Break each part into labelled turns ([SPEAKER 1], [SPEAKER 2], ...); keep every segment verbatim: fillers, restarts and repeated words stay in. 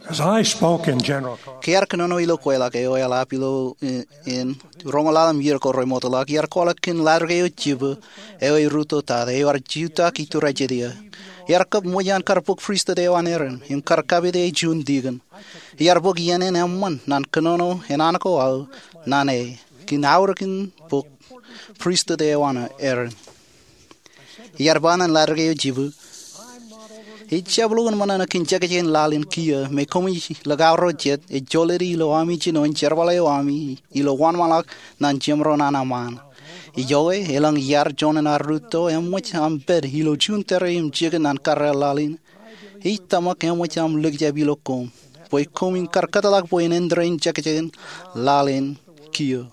[SPEAKER 1] As I spoke in general
[SPEAKER 2] Kiar kanono ilo kwela ke o ala pilo in rongola mir ko remoto la kiar kola kin large yo jibu e o ruto ta de or juta ki tu rajedia. Yar kap moyan karpuk frista de waneren im karkabe de jun digan. Yar bog yenen amman nan kanono enanako au nane kin aurkin bok frista de wana eren. Yar banan large yo jibu Ichablugan manana kinchakachen lalin kia me komi lagaw rojet e joleri ilo ami chino in cherwala yo ami ilo wan malak nan chimro nana man ijoe elang yar jonen aruto emwach am bed ilo chuntere im chicken nan karra lalin itamak emwach am lugja bilo kom poi komin karkatalak poi nendrain chakachen lalin kia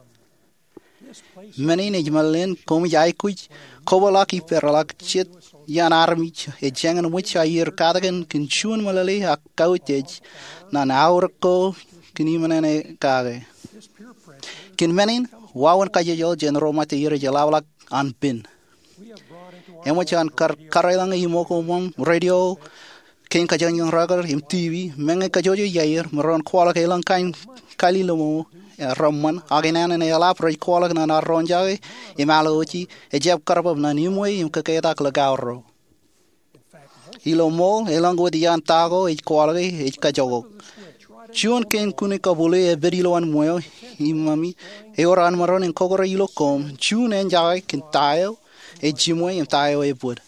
[SPEAKER 2] Many Nijmalin komi jai kuch kobalaki peralak chit yan army e jangan which I hear kadagan kinchun malali a coutage nan aurko kinimanane kage. Kin menin wawan kajajol general matayir jalawlak an pin. And which an kar karalang imoko mom radio king kajan ragar im T V menge kajojo yair maron kwala kailang kain kalilomo Roman aganan and a lap right qualak and a ronjai imalochi a jab carb of nanimwe im kaketa lagauro. Ilo mo along with the antago each quality each kajogo. June ken kunikabule a very low and moyo imami eoran maron and cogora ilo com June and jai can tile a jimway and tile a wood.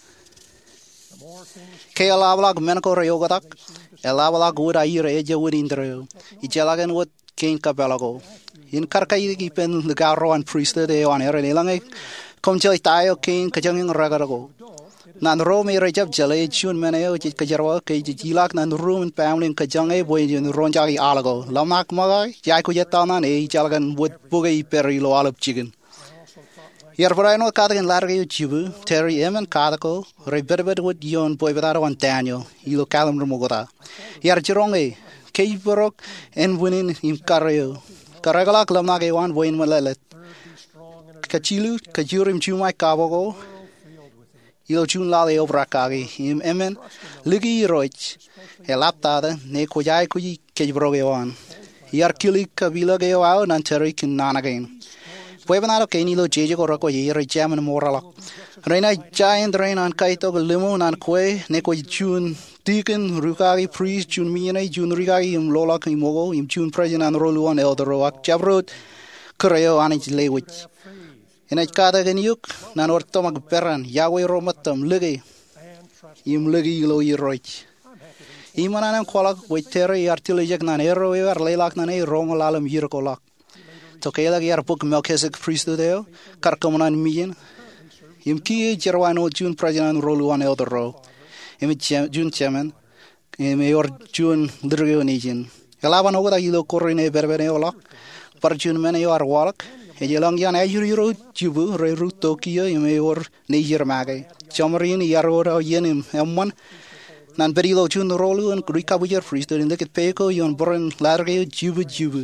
[SPEAKER 2] Kalavlag menako reogatak a lavalag wood I hear a wood in the Ijalagan wood King Cabelago. In Karkai pen the Garo and priest de on air lange, come joy tayo king Kajang Ragarago. Nan Rome Rajab Jale, June Maneo, Kajarwa, Kajilak, Nan Room, Pamlin, Kajange, Boy, and Ronjagi Alago, Lamak Magai, Jakujatan, a Jalagan wood boogie perilo olive chicken. Yerbrano Katagan Larry Chibu, Terry M and Katako, Reberbet wood yon boy without one Daniel, Ilo Calam Rumogota. Yarjironge. Keiborok and winning in Carreo. Caragalak Lamage one Wayne Malelet. Kachilu, Kajurim Chumai Kabogo, Il Chun Lale Obrakagi, him Emen, Ligi Roich, a laptada, Nekojai Kuji Kejbrogewan. Yarkili Kabila Geo and Terik in Nanagain. Puebanado Kenilo Jago Roko Yeri Jam and Moralak. Reina Giant Rain and Kaito Limon and Kwe, Neko Chun. Deacon, Rukagi, priest, Jun Mine, Jun Rigagi, im Lolak, im Mogo, im Jun President and Roluan Elder Roak, Jabrod, Koreo, and its language. In a Kadagan Yuk, Nanortomak Peran, Yahweh Romatum, Ligi, im Ligi Lo Yeroich. Imanam Kolak, with Terry, Artilijak, Nanero, Leilak, Nane, Romalalam, Yirkolak. Tokela, Yar Book Melchizedek priest deo, Karkoman Mian, im Ki, Jerwano, Jun President and Roluan Elder Ro. Im June Chairman, Mayor June Lirgo Nation. Alavan over the Yellow Corine Berbeneola, Parjun Meneor Walk, a young yan Ayuro, Jubu, Reru Tokyo, Mayor Niger Mage, Chomarin, Yarora, Yenim, M one, Nanberilo June Rolu and Grikabuja Priest in the Peko, Yon Boran Large, Jubu Jubu.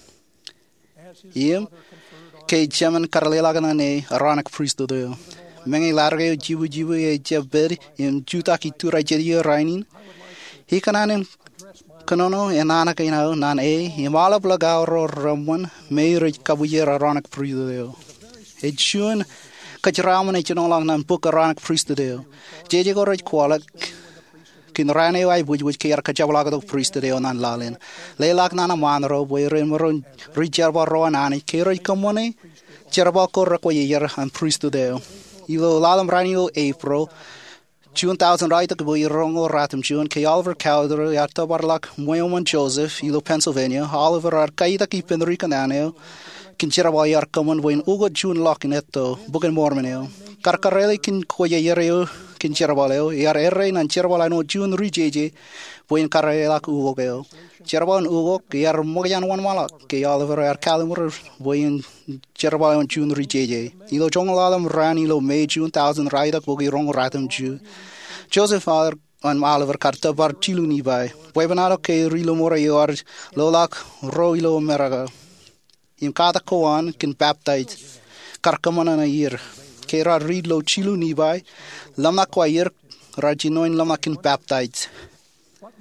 [SPEAKER 2] Yim, K. Chairman Carlelaganane, Aranak Priest to the Many large jibu jibu a jabber in Jutaki to Rajeria Rainin. He cananin canono and Anakino, Nan A, Himala Blagauro Ramon, May Rich Kabuyera Ranak Priestdale. A June Kachraman a Chinolang and Book Aranak Priestdale. Jago Rich Qualak Kinrane, I would which care Kajalag of Priestdale and Lalin. Laylak Nana Manro, where Maron Richard Rowan Annie, Kiri Comone, Cherabako Rakoyer and Priestdale. Ilo Lalam Ranio April, June thousand right to be Rongo Ratum June, K. Oliver Calder, Yartabarlak, Moyman Joseph, Ilo Pennsylvania, Oliver Arcaida Keep in the Ricanano, Kincherabayar Common, when Ugo June Lock in Eto, Book and Mormoneo, Carcarelli Kin Koyario, Kincherabaleo, Yar Errain and Cherabalano June Rijeje, when Carrelak Ugo, Cherabal Ugo, Yar Moyan one Malak, K. Oliver Arcalimur, when Cherabal June Rijeje, Ilo Jongalam Ran Ilo May June thousand Rida Bogi Rong Ratum Jew, Joseph Father and Oliver Cartabar Chiluni by, Webanado K. Rilo Morayor, Lolak, Roilo Meraga. In Kata Koan can baptize Karkamana a year. Kera read lo chilu nibai, Lama Quayer, Rajino in Lama can baptize.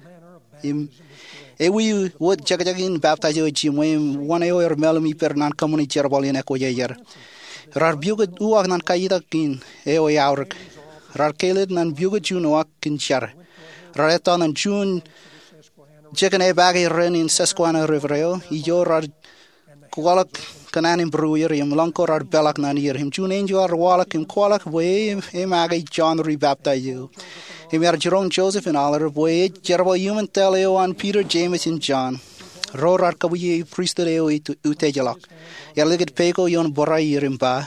[SPEAKER 2] Im e we would jagajagin baptize you jim we one e or melmi per nan community cherbol in eko yeyer. Rar buget uag nan kayida kin e o yaurk. Rar keled nan buget jun uag kin char. Rar etan nan jun Chicken e bag ren in Susquehanna River, Ijo rar kwalak kanan in brewer, him lanko rar belak nan hier, him jun angel ar walak him kwalak way, him ag John rebaptize you. Him er Jerome Joseph and all way, Jerbo human teleo and Peter, James and John. Ror ar kabuye priesthood eo utejalak. Er liget peko yon borai rimba.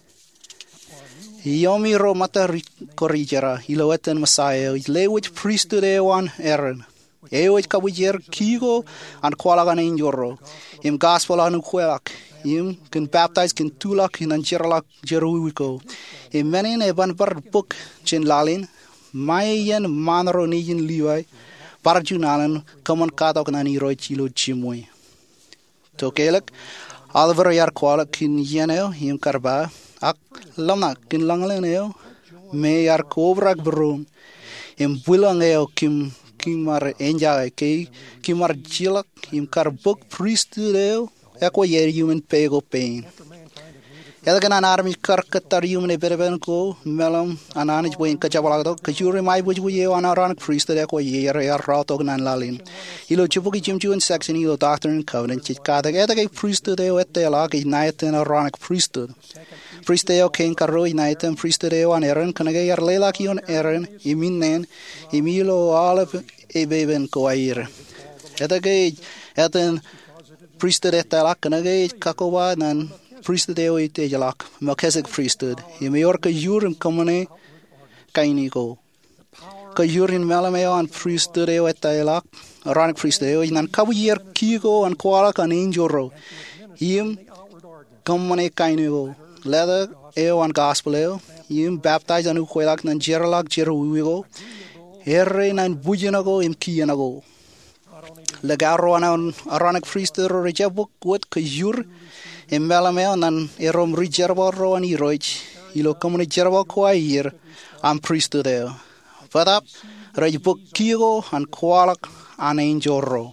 [SPEAKER 2] Yomi ro mata corrigera, iloetan Messiah, lewich priesthood eo an Aaron. Eoit kabujer kigo an kwalagan in jorro. Im gospel anu kwelak. Im can baptize can tulak in an jerlak jeruiko. Im menin e ban bar book chin lalin. Mayen manro nijin liwai. Barjunalan common katok nani roi chilo chimwe. Tokelek. Alver yar kwalak kin yeneo im karba. Ak lamna kin langleneo. Me yar kobrak brum. Im bulang eo kim Kimar enja ke kimar jilak im kar book priesthood eko yer human pego pain. Elgan an army kar katar human e berben ko melam ananij boin kachabalado kajure mai buj buye an aran priesthood eko yer yar rautog nan lalin. Ilo chubuki jimju in section ilo doctrine and covenant chit kada eta priesthood e ette la ke night an aranic priesthood. Priesteo king karo inaitem priesteo an Aaron kanage yar lela ki on Aaron iminen imilo alef e beben ko air. Eta ge eten priesthood eta kanage kakowa nan priesteo ite jalak Melchizedek priesthood. Imior ka yurim komone kaini ko. Ka yurin melameo an priesteo eta jalak Aranic priesteo nan kabuyer kigo an kwala kan injoro. Im komone kaini ko. Leather eo an gospel eo im baptize anu kwelak nan jeralak jeruwigo erre nan bujinago im kiyanago legaro an aranic priesthood rejabuk wet kajur im melameo nan erom rijerboro an iroich ilo komuni jerbo kwair am priesthood eo vadap rejbuk kigo an kwalak an injoro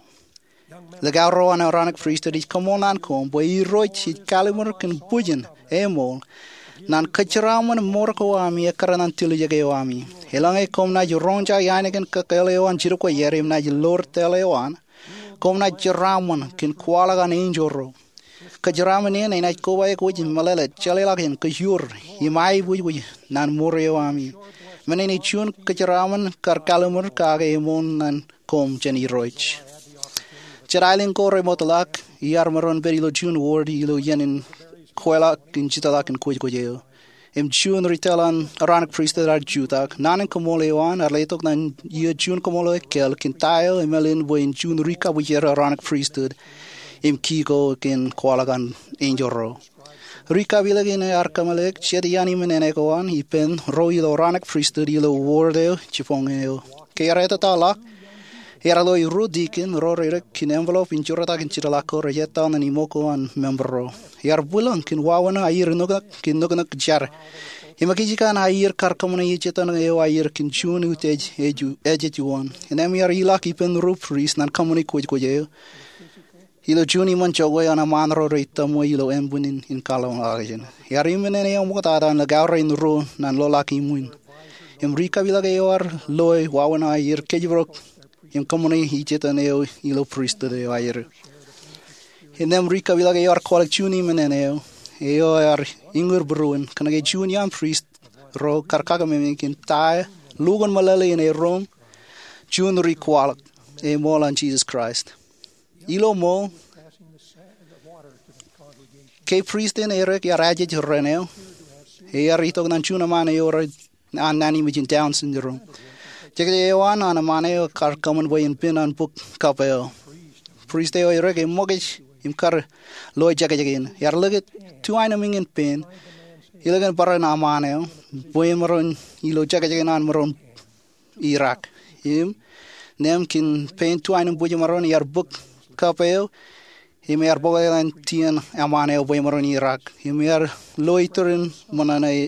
[SPEAKER 2] legaro an aranic priesthood is komonan kom bo iroich it kalimur kan bujin Emol nan kachraman morko ami ekaranan tilujage ami helange komna juronja yanegen kakelewan jirko yerim na lor telewan komna jraman kin kwalagan injoro kajraman ne na ko way ko jin malala chalelagen kajur himai buj nan moryo ami meneni chun kajraman karkalumur kage emon nan kom jeni roich Charailin ko remotlak yarmaron berilo jun word ilo yenin Kwela kin jitalak in kuj kujeo. Im jun ritelan aranic priesthood ar jutak. Nanin komolewan ar letok nan ye jun komole kel kin tayo emelin bo in jun rika bujer aranic priesthood. Im kiko kin kwalagan injoro. Rika bilagin ar kamalek chediani menenekoan ipen ro ilo aranic priesthood ilo wordeo chipongeo. Kaya talak. Eralo iru dikin ro rere kin envelope in jurata kin chiralako rejeta nan imoko an membro. Yar bulan kin wawana ayir noga kin noga jar. Himakijika na ayir karkamuna yicheta na eo ayir kin chun utej eju ejet yuan. Enem yar ilak ipen ru priest nan kamuni kuj kujeo. Ilo juni man chogoy ana manro reita mo ilo embunin in kalong agjen. Yar imene ne amukata dan lagaura in ru nan lolaki muin. Imrika bilaga yor loy wawana ayir kejbrok Im komuni hijeta neo ilo priesthood eo ayer. Enem rika vilaga yor kwalak chuni meneneo. Eo ar ingur bruin kanage chuni am priest ro karkaga memekin tae lugon malale in a rom chun ri kwalak e mol on Jesus Christ. Ilo mo ke priest in erek yaraje reneo. E arito nan chuna mane yor an nani mijin down syndrome. Jagde ewan an amane kar common boy in pin on book kapel. Priest eo erege mogich im kar loy jagajagin. Yar luget two ainaming in pin. Ilagan paran amane boy maron ilo jagajagin an maron Iraq. Him nem kin pain two ainam boy maron yar book kapel. Him yar boy an tien amane boy maron Iraq. Him yar loiterin manane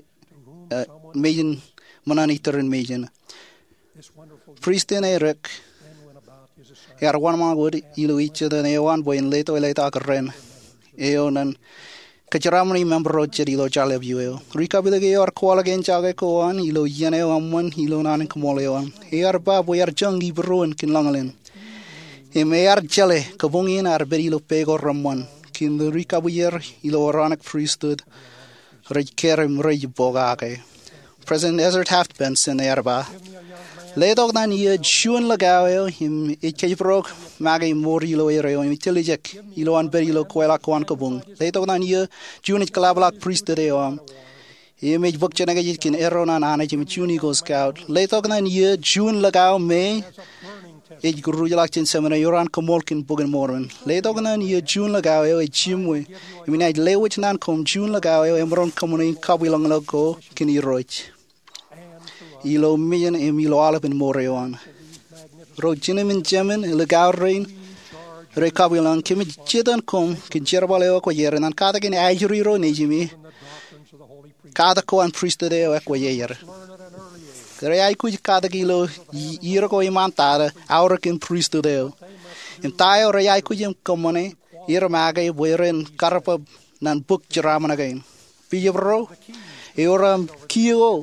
[SPEAKER 2] majin manani terin majin. Priest in Eric Yar one man would ilu each other ne one boy in later later keren. Eonan Kacharamani member Roger ilo chale bueo. Rikabilage or call again chage ko an ilo yene one ilo nan kamoleon. Ear bab we are jungi bro and kin langalin. E me ar jale kabungin ar berilo pego ramon. Kin the rikabuyer ilo oranek priesthood. Rij kerim rij bogake. President Ezra Taft Benson erba. Ledog nan ye June lagao him ikejbrok magi morilo ereo intelligent ilo an berilo kwela kwan kabung. Ledog nan ye June kalablak priest deo. Image book chenage kin erron an anajim June go scout. Ledog nan ye June lagao me Ej gurujak chin semana yoran komolkin bugan moran. Ledog nan ye June lagao e chimwe. I mean I lewich nan kom June lagao emron komuni kabilong logo kin iroich. Ilo million em ilo alap in moreon. Ro jinemin jemin ilegal rain. Rekabilan kimi chidan kom kin jerbaleo ko yer nan kada kin ajuri ro nejimi. Kada ko an priesthood e ko yer. Kare ai ku kada kilo iro ko imantara aura kin priesthood e. Im tayo re ai ku jim komone iro maga weren karpa nan book jaraman again. Pijebro eoram kio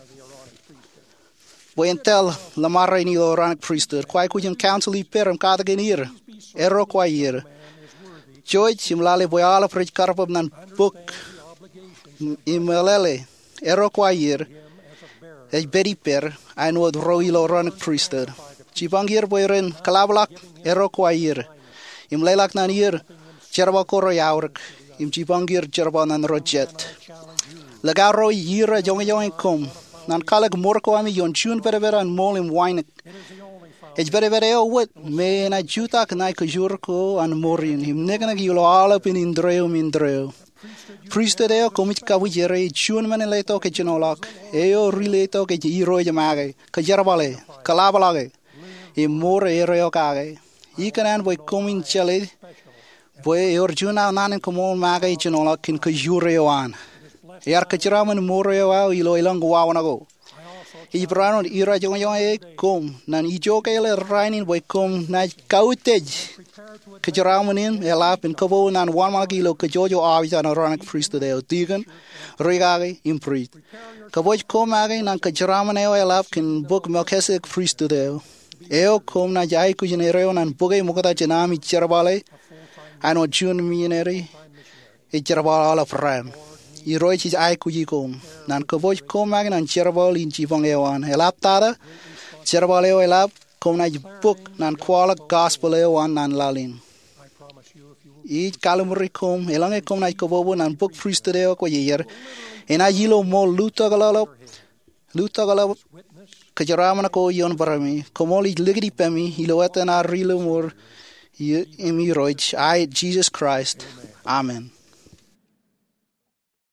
[SPEAKER 2] Buentel Lamara in the Oranic priesthood, quite could him counsel perum cadaganir, ero quair. George him lale boyala for carpum nan book imelele, ero quair, a berry per, I know the royal Oranic priesthood. Chibangir boyren, calablak, ero quair, im lelak nan ear, Cherabacoro yaurk, im chibangir Cherban and rojet. Lagaro yira jong yoing cum. Nan kalag morko ami yon chun berebera and mol in wine. Ej berebera what me na juta kanai kujurko and morin him negana yulo all up in indreo mindreo. Priesthood eo komit kawujere chun maneleto ke chinolak. Eo rileto ke iro jamage, kajarabale, kalabalage. E more ereo kage. Ikanan boy komin chele. Boy yor juna nanin komol mage chinolak in kujureo an. Yar kachiraman moreo au ilo ilang wawanago. Ibrano ira jong jong e kom nan ijo kele rainin boy kom na kautej. Kachiramanin elap in kabo nan one magilo kajojo avisa na ranak priesthood eo tigan regage imprit. Kaboj kom age nan kachiraman eo elap kin book melchizedek priesthood eo. Eo kom na jai kujinereo nan boge mukata janami cherabale. Ano jun mieneri e cherabale of ram. Iroich is ai kujikom. Nan kavoj komag nan cherabal in chivang ewan. Elap tada, cherabal eo elap, kom na book nan kwala gospel ewan nan lalin. Each calamari kom, elang e kom na kavobo nan book priesthood eo ko yer. En a yilo mo luta galalo, luta galalo, kajaramana ko yon barami. Komoli ligidi pemi, iloeta na rilo mor, emi roich, I, Jesus Christ. Amen.